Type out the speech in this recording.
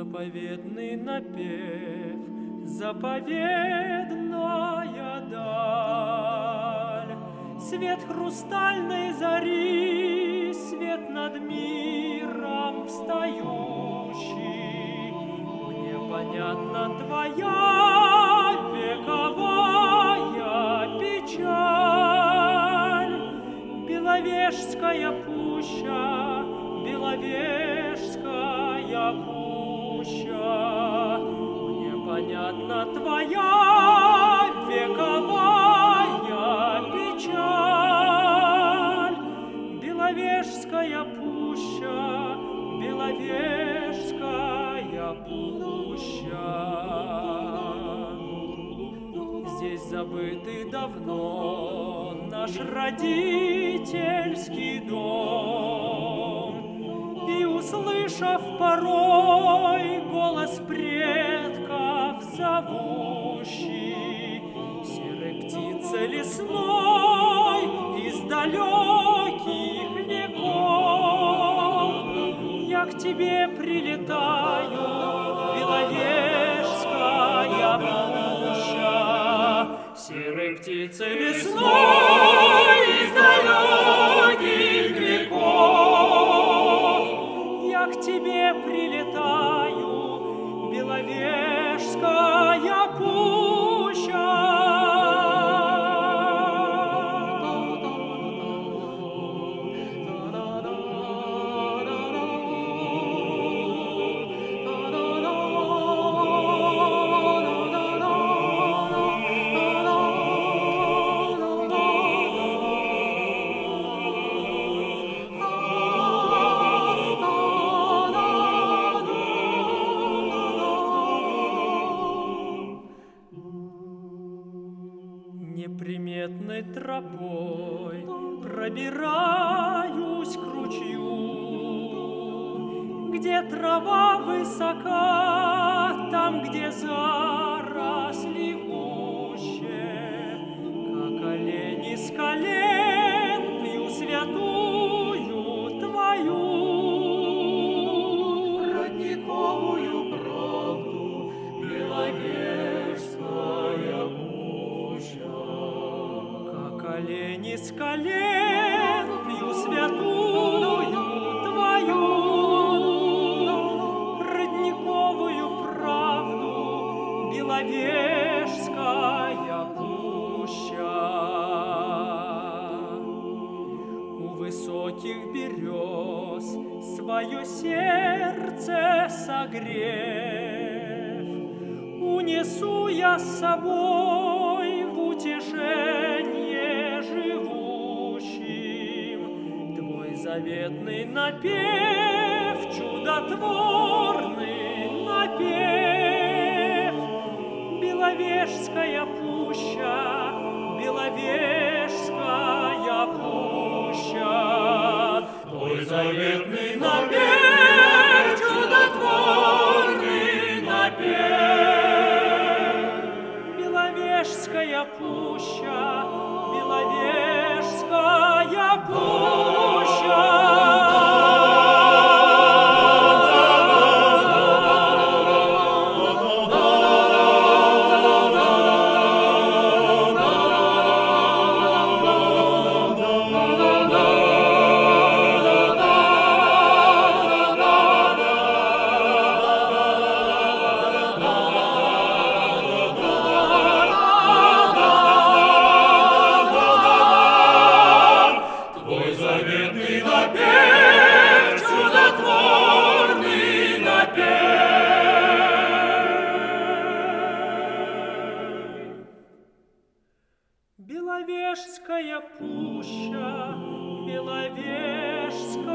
Заповедный напев, заповедная даль, свет хрустальной зари, свет над миром встающий. Мне понятна твоя вековая печаль, Беловежская пуща, Беловежская пуща. Мне понятна твоя вековая печаль, Беловежская пуща, Беловежская пуща. Здесь забытый давно наш родительский дом, и, услышав порой голос предков зовущий, серой птицы лесной из далеких веков, я к тебе прилетаю, Беловежская пуща, серой птицы лесной из далеких веков, я к тебе прилетаю, Беловежская пуща. Неприметной тропой пробираюсь к ручью, где трава высока, там, где заросли гуще, как олень из колен пью святую твою родниковую правду, Беловежская пуща. Как олень из колен пью святую твою родниковую правду, Беловежская пуща. У высоких берез свое сердце согрев, унесу я с собой в утешение живущим твой заветный напев, чудотворный напев. Беловежская пуща, Беловежская пуща, твой заветный напев, чудотворный напев. Беловежская пуща, Беловежская пуща. Беловежская пуща, Беловежская